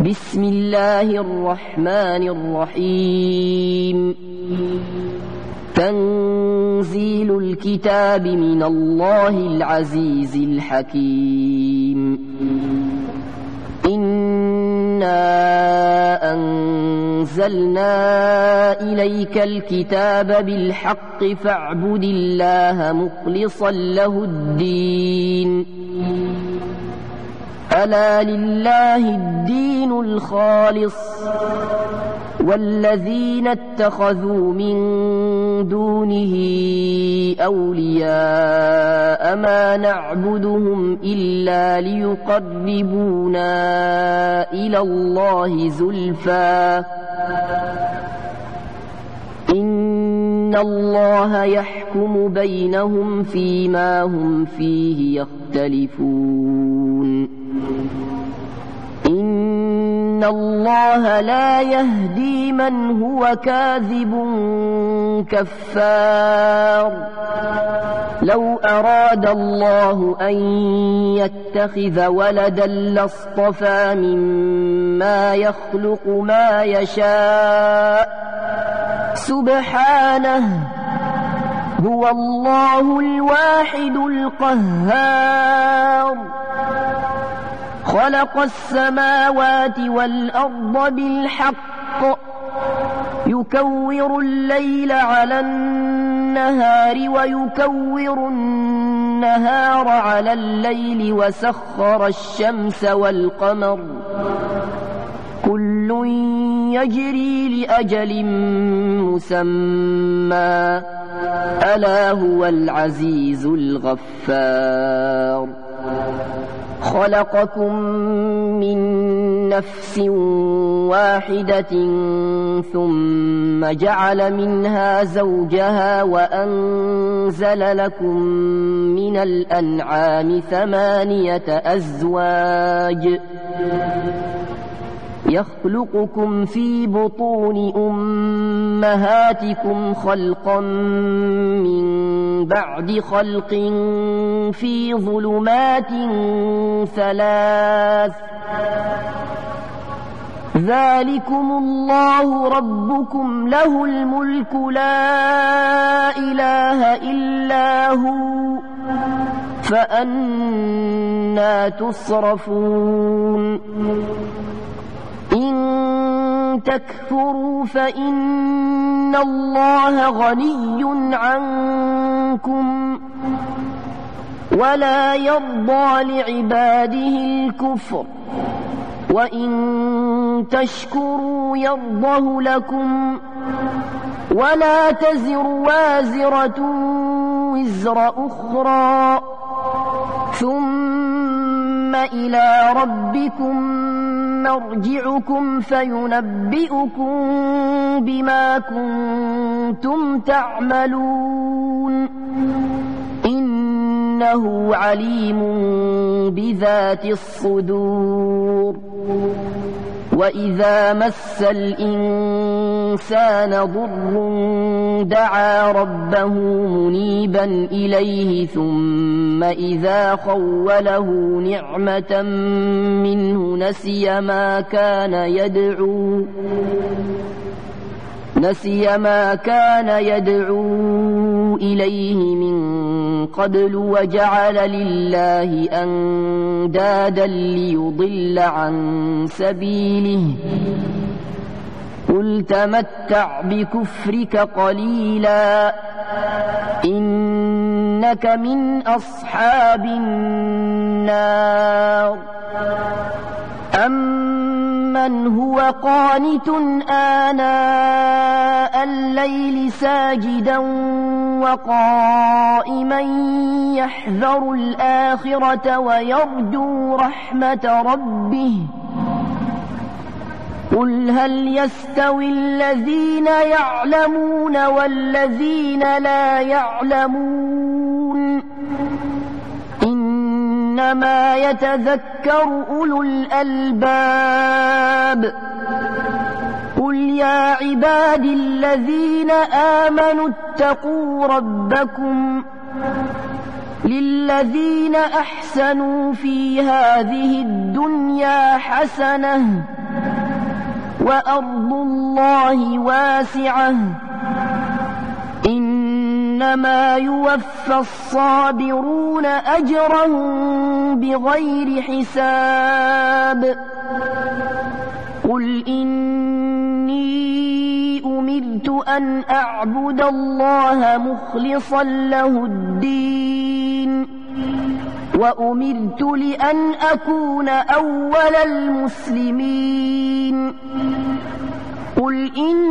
بسم الله الرحمن الرحيم تنزيل الكتاب من الله العزيز الحكيم إنا أنزلنا إليك الكتاب بالحق فاعبد الله مخلصا له الدين ألا لله الدين الخالص والذين اتخذوا من دونه أولياء ما نعبدهم إلا ليقربونا إلى الله زلفى إن الله يحكم بينهم فيما هم فيه يختلفون إن الله لا يهدي من هو كاذب كفار لو أراد الله أن يتخذ ولدا لاصطفى مما يخلق ما يشاء سبحانه هو الله الواحد القهار خلق السماوات والأرض بالحق يكور الليل على النهار ويكور النهار على الليل وسخر الشمس والقمر كل يجري لأجل مسمى ألا هو العزيز الغفار خلقكم من نفس واحدة ثم جعل منها زوجها وأنزل لكم من الأنعام 8 أزواج يخلقكم في بطون أمهاتكم خلقا من بعد خلق في ظلمات 3 ذلكم الله ربكم له الملك لا إله إلا هو فأنى تصرفون إن تكفروا فإن الله غني عنكم ولا يرضى لعباده الكفر وإن تشكروا يرضه لكم ولا تزر وازرة وزر أخرى ثم إلى ربكم مرجعكم فينبئكم بما كنتم تعملون إنه عليم بذات الصدور وإذا مس الإنسان ضر دعا ربه منيبا إليه ثم إذا خوله نعمة منه نسي ما كان يدعو إليه من قبل وجعل لله أندادا ليضل عن سبيله قل تمتع بكفرك قليلا إنك من أصحاب النار أمن هو قانت آناء الليل ساجدا وقائما يحذر الآخرة ويرجو رحمة ربه قل هل يستوي الذين يعلمون والذين لا يعلمون إنما يتذكر أولو الألباب قل يا عبادي الذين آمنوا اتقوا ربكم للذين أحسنوا في هذه الدنيا حسنة وأرض الله واسعة إنما يوفى الصابرون أجرهم بغير حساب قل إني أمرت أن أعبد الله مخلصا له الدين وأمرت لأن أكون أول المسلمين قل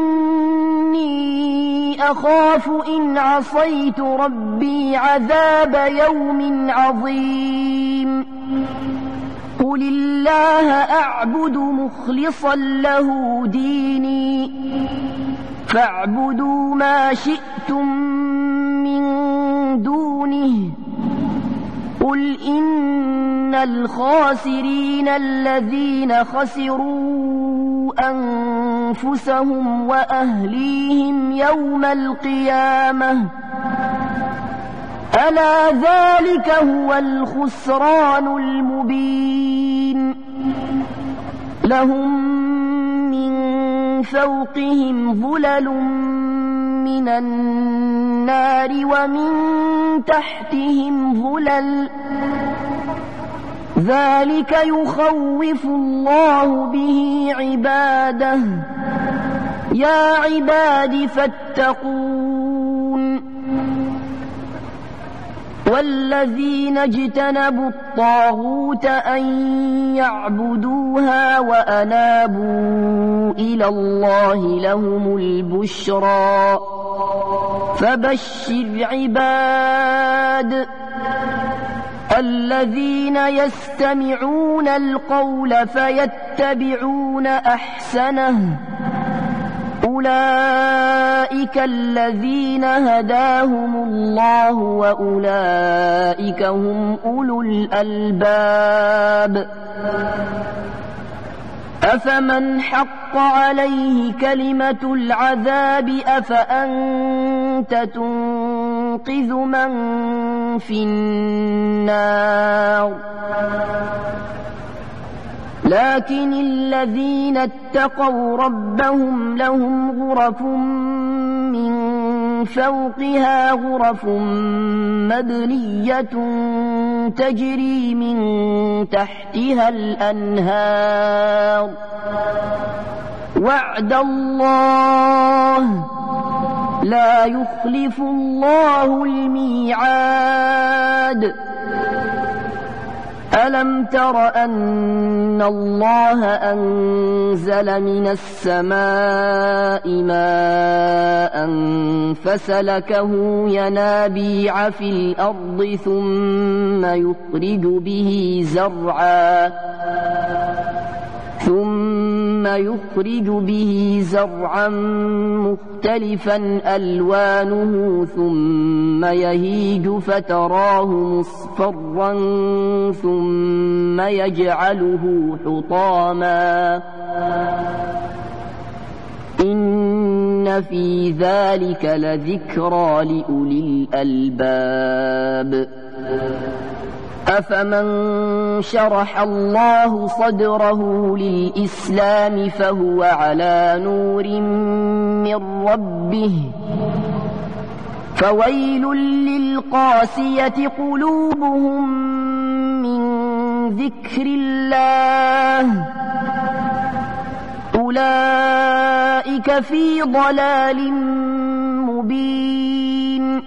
إني أخاف إن عصيت ربي عذاب يوم عظيم قل الله أعبد مخلصا له ديني فاعبدوا ما شئتم من دونه قل إن الخاسرين الذين خسروا أنفسهم وأهليهم يوم القيامة ألا ذلك هو الخسران المبين لهم من فوقهم ظلل من النار ومن تحتهم ظلل ذلك يخوف الله به عباده يا عباد فاتقون والذين اجتنبوا الطاغوت أن يعبدوها وأنابوا إلى الله لهم البشرى فبشر عباد الذين يستمعون القول فيتبعون أحسنه أولئك الذين هداهم الله وأولئك هم أولو الألباب أفمن حق عليه كلمة العذاب أفأنت تنقذ من في النار لكن الذين اتقوا ربهم لهم غرف من فوقها غرف مبنية تجري من تحتها الأنهار وعد الله لا يخلف الله الميعاد ألم تر أن الله أنزل من السماء ماء فسلكه ينابيع في الأرض ثم يخرج به زرعا مختلفا ألوانه ثم يهيج فتراه مصفرا ثم يجعله حطاما إن في ذلك لذكرى لأولي الألباب أفمن شرح الله صدره للإسلام فهو على نور من ربه فويل للقاسية قلوبهم من ذكر الله أولئك في ضلال مبين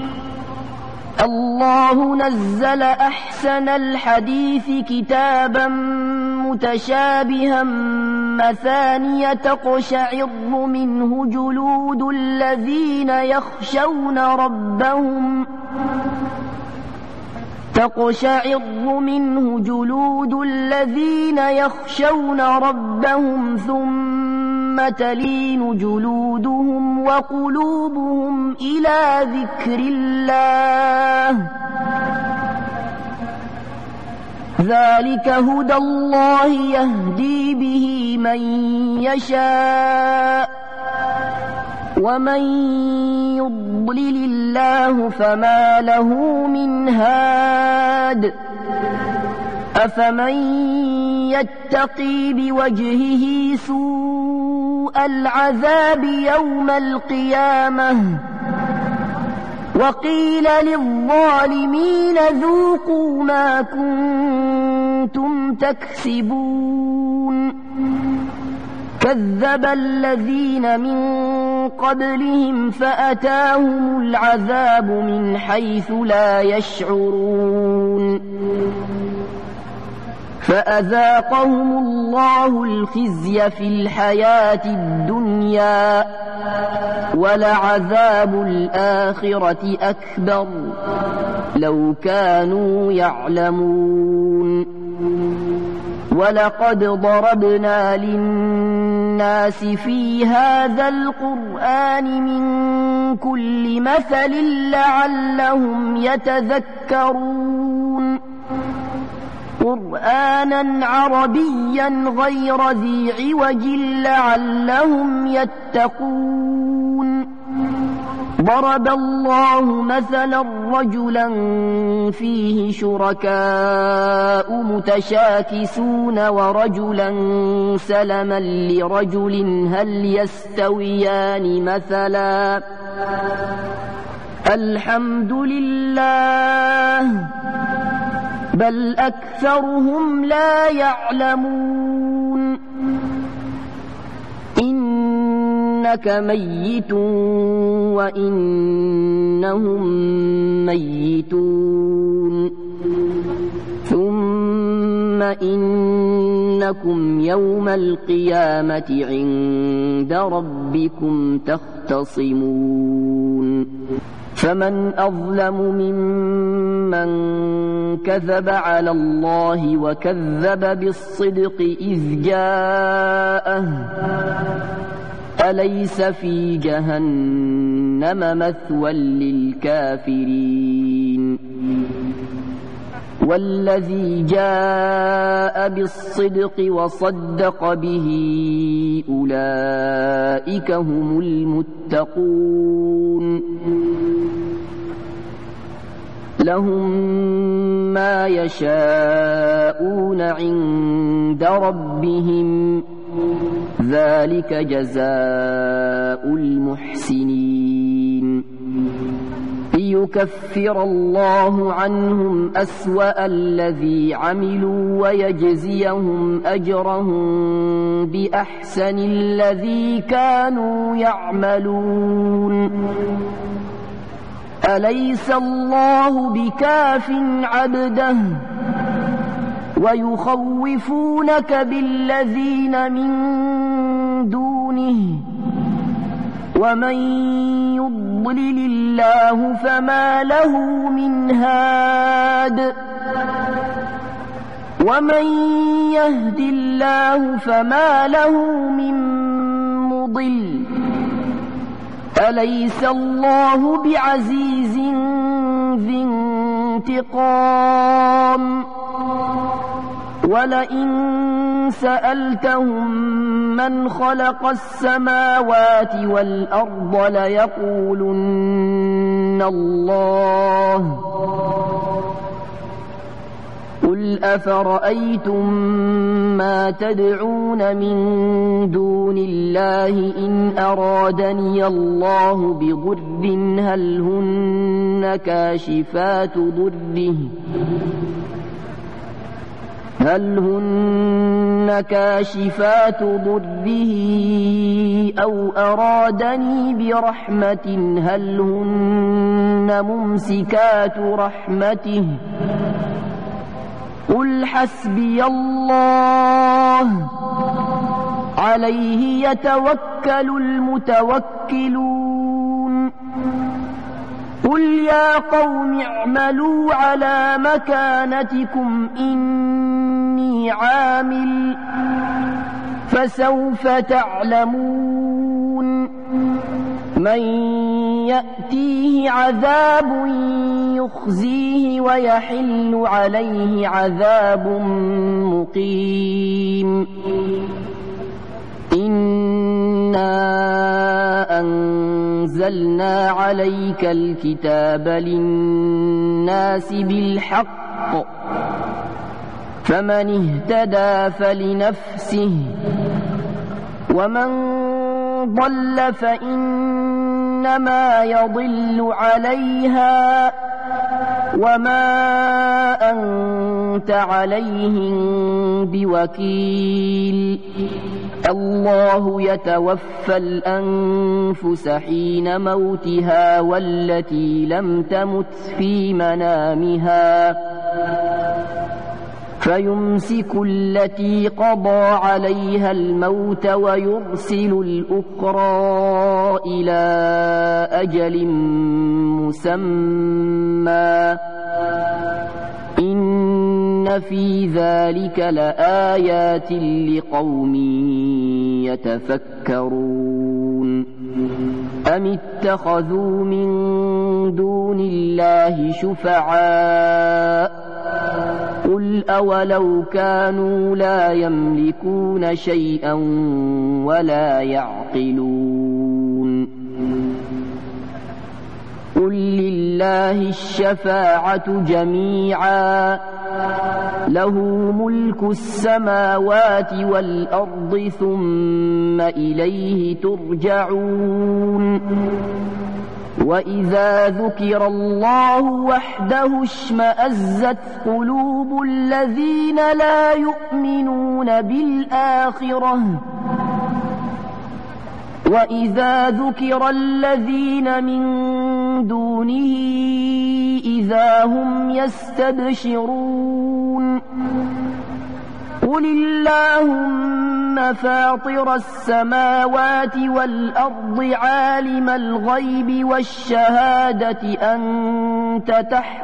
الله نزل أحسن الحديث كتابا متشابها مثانية تقشعر منه جلود الذين يخشون ربهم ثم تلين جلودهم وقلوبهم إلى ذكر الله ذلك هدى الله يهدي به من يشاء ومن يضلل الله فما له من هاد أفمن يتقي بوجهه سوء العذاب يوم القيامة وقيل للظالمين ذوقوا ما كنتم تكسبون كذب الذين من قبلهم فأتاهم العذاب من حيث لا يشعرون فأذاقهم الله الخزي في الحياة الدنيا ولعذاب الآخرة أكبر لو كانوا يعلمون ولقد ضربنا للناس في هذا القرآن من كل مثل لعلهم يتذكرون قرآنا عربيا غير ذي عوج لعلهم يتقون ضرب الله مثلا رجلا فيه شركاء متشاكسون ورجلا سلما لرجل هل يستويان مثلا الحمد لله بل أكثرهم لا يعلمون إنك ميت وإنهم ميتون ثم إنكم يوم القيامة عند ربكم تختصمون فمن أظلم ممن كذب على الله وكذب بالصدق إذ جاءه أليس في جهنم مثوى للكافرين والذي جاء بالصدق وصدق به أولئك هم المتقون لهم ما يشاءون عند ربهم ذلك جزاء المحسنين ليكفر الله عنهم أسوأ الذي عملوا ويجزيهم أجرهم بأحسن الذي كانوا يعملون أليس الله بكاف عبده ويخوفونك بالذين من دونه ومن يضلل الله فما له من هاد ومن يهد الله فما له من مضل أليس الله بعزيز ذي انتقام ولئن سألتهم من خلق السماوات والأرض ليقولن الله قل أفرأيتم ما تدعون من دون الله إن أرادني الله بضر هل هن كاشفات ضره أو أرادني برحمة هل هن ممسكات رحمته قل حسبي الله عليه يتوكل المتوكلون قل يا قوم اعملوا على مكانتكم إني عامل فسوف تعلمون من يأتيه عذاب يخزيه ويحل عليه عذاب مقيم إنا أنزلنا عليك الكتاب للناس بالحق فمن اهتدى فلنفسه ومن ضل فإنما يضل عليها وما أنت عليهم بوكيل الله يتوفى الأنفس حين موتها والتي لم تمت في منامها فيمسك التي قضى عليها الموت ويرسل الأخرى إلى أجل مسمى إن في ذلك لآيات لقوم يتفكرون أم اتخذوا من دون الله شفعاء قل أولو كانوا لا يملكون شيئا ولا يعقلون قل لله الشفاعة جميعا له ملك السماوات والأرض ثم إليه ترجعون وإذا ذكر الله وحده اشمأزت قلوب الذين لا يؤمنون بالآخرة وإذا ذكر الذين من دونه إذا هم يستبشرون قل اللهم فاطر السماوات والأرض عالم الغيب والشهادة أنت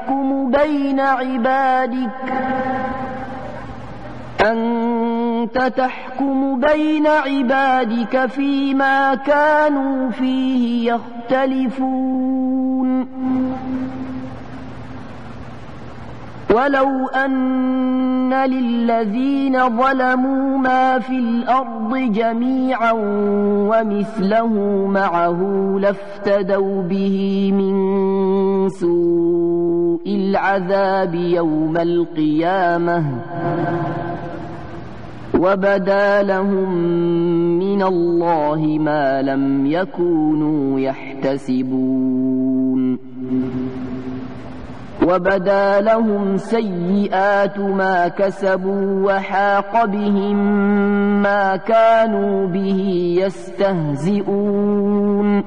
تحكم بين عبادك فيما كانوا فيه يختلفون ولو أن للذين ظلموا ما في الأرض جميعا ومثله معه لافتدوا به من سوء العذاب يوم القيامة وبدا لهم من الله ما لم يكونوا يحتسبون وبدا لهم سيئات ما كسبوا وحاق بهم ما كانوا به يستهزئون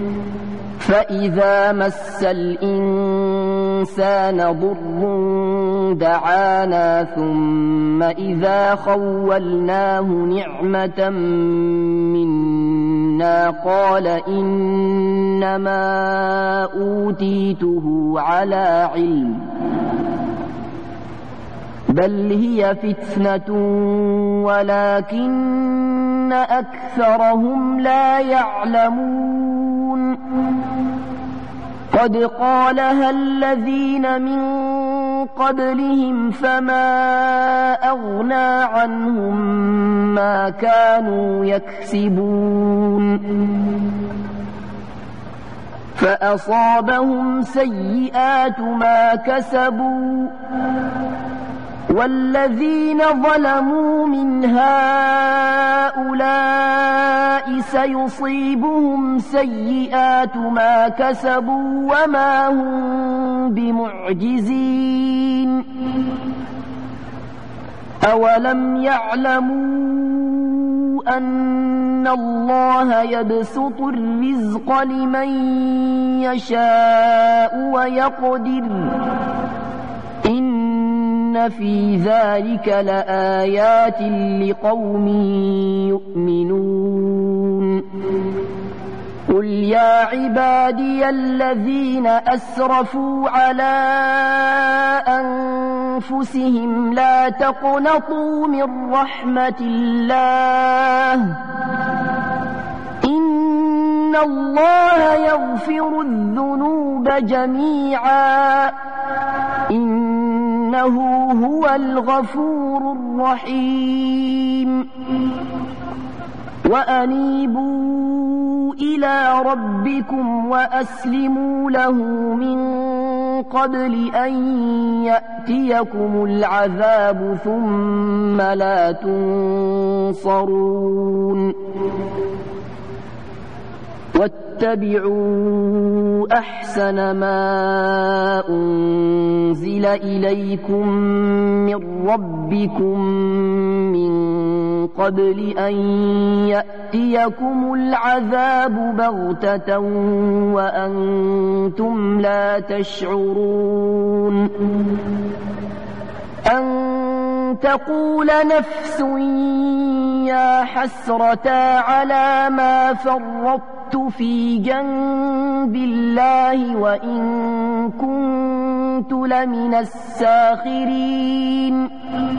فإذا مس الإنسان ضر دعانا ثم إذا خولناه نعمة منا قال إنما أوتيته على علم بل هي فتنة ولكن أكثرهم لا يعلمون قد قالها الذين من قبلهم فما أغنى عنهم ما كانوا يكسبون فأصابهم سيئات ما كسبوا والذين ظلموا من هؤلاء سيصيبهم سيئات ما كسبوا وما هم بمعجزين أولم يعلموا أن الله يبسط الرزق لمن يشاء ويقدر إن في ذلك لآيات لقوم يؤمنون قل يا عبادي الذين أسرفوا على أنفسهم لا تقنطوا من رحمة الله إن الله يغفر الذنوب جميعا إنه هو الغفور الرحيم وأنيبوا إلى ربكم وأسلموا له من قبل أن يأتيكم العذاب ثم لا تنصرون واتبعوا أحسن ما أنزل إليكم من ربكم من قبل أن يأتيكم العذاب بغتة وأنتم لا تشعرون أن تقول نفس يا حسرتا على ما فرطت في جنب الله وإن كنت لمن الساخرين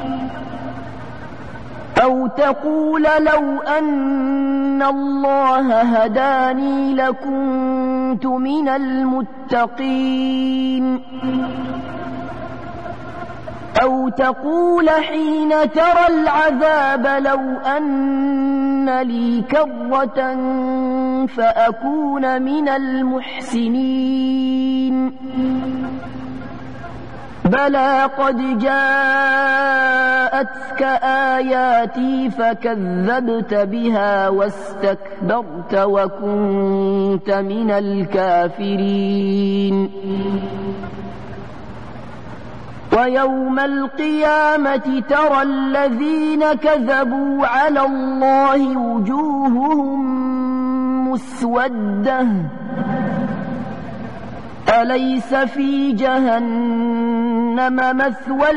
أو تقول لو أن الله هداني لكنت من المتقين أو تقول حين ترى العذاب لو أن لي كرة فأكون من المحسنين بلى قد جاءتك آياتي فكذبت بها واستكبرت وكنت من الكافرين ويوم القيامة ترى الذين كذبوا على الله وجوههم مسودة أليس في جهنم مثوى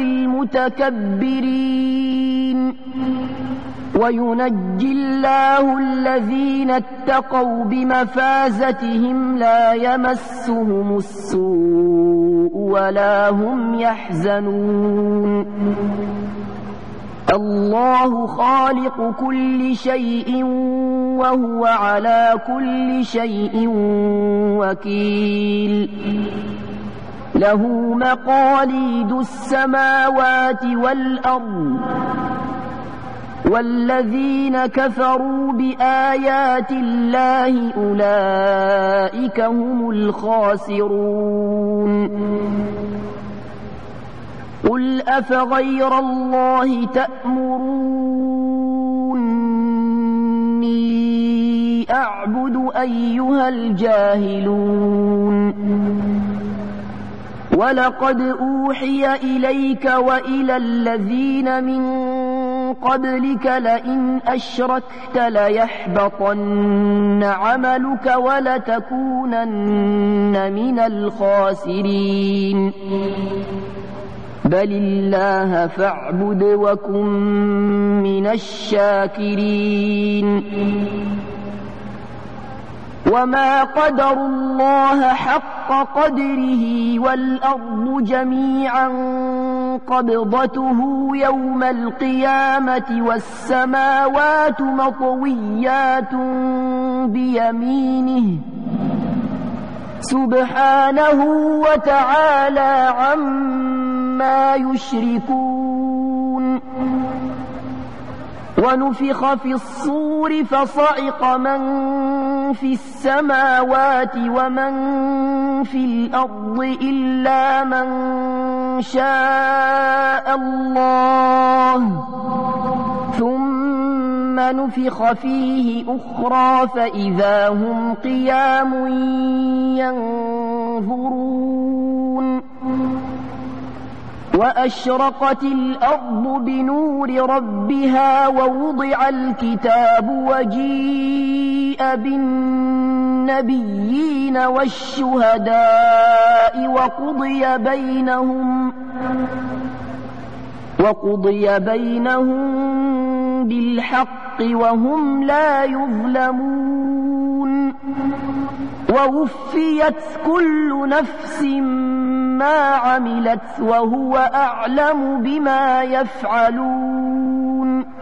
للمتكبرين وينجي الله الذين اتقوا بمفازتهم لا يمسهم السوء ولا هم يحزنون الله خالق كل شيء وهو على كل شيء وكيل له مقاليد السماوات والأرض والذين كفروا بآيات الله أولئك هم الخاسرون قل أفغير الله تأمروني أعبد أيها الجاهلون ولقد أوحي إليك وإلى الذين من قبلك لئن أشركت ليحبطن عملك ولتكونن من الخاسرين بل الله فاعبد وكن من الشاكرين وما قدروا الله حق قدره والأرض جميعا قبضته يوم القيامة والسماوات مطويات بيمينه سبحانه وتعالى عما يشركون ونفخ في الصور فصعق من في السماوات ومن في الأرض إلا من شاء الله ثم نفخ فيه أخرى فإذا هم قيام ينظرون وأشرقت الأرض بنور ربها ووضع الكتاب وجيء بالنبيين والشهداء وقضي بينهم بالحق وهم لا يظلمون ووفيت كل نفس ما عملت وهو أعلم بما يفعلون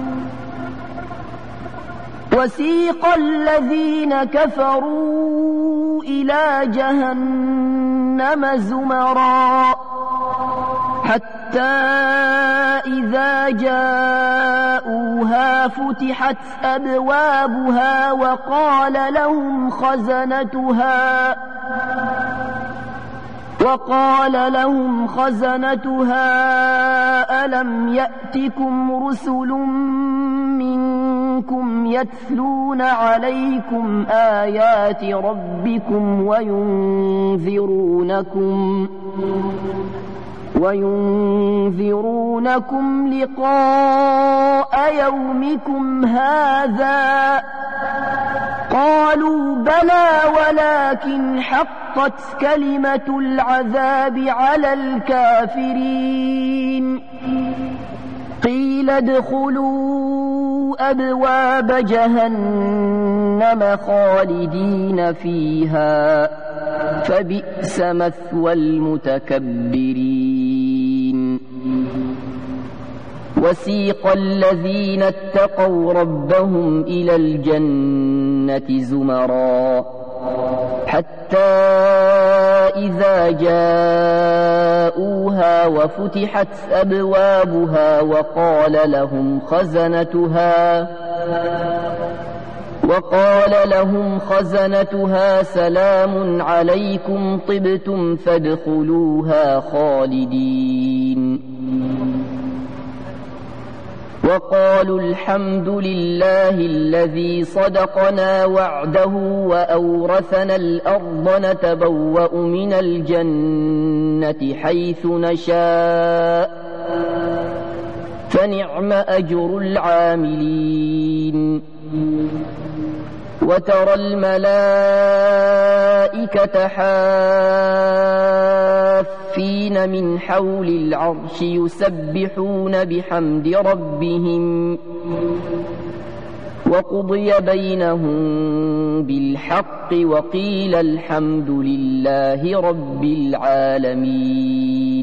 وسيق الذين كفروا إلى جهنم زمرا حتى إذا جاءوها دخلوها فتحت أبوابها وقال لهم خزنتها ألم يأتكم رسل منكم يتلون عليكم آيات ربكم وينذرونكم لقاء يومكم هذا؟ قالوا بلى ولكن حقت كلمة العذاب على الكافرين. قيل ادخلوا أبواب جهنم خالدين فيها فبئس مثوى المتكبرين. وسيق الذين اتقوا ربهم إلى الجنة زمرا حتى إذا جاءوها وفتحت أبوابها وقال لهم خزنتها سلام عليكم طبتم فادخلوها خالدين. وقالوا الحمد لله الذي صدقنا وعده وأورثنا الأرض نتبوأ من الجنة حيث نشاء فنعم أجر العاملين. وترى الملائكة حافين من حول العرش يسبحون بحمد ربهم وقضي بينهم بالحق وقيل الحمد لله رب العالمين.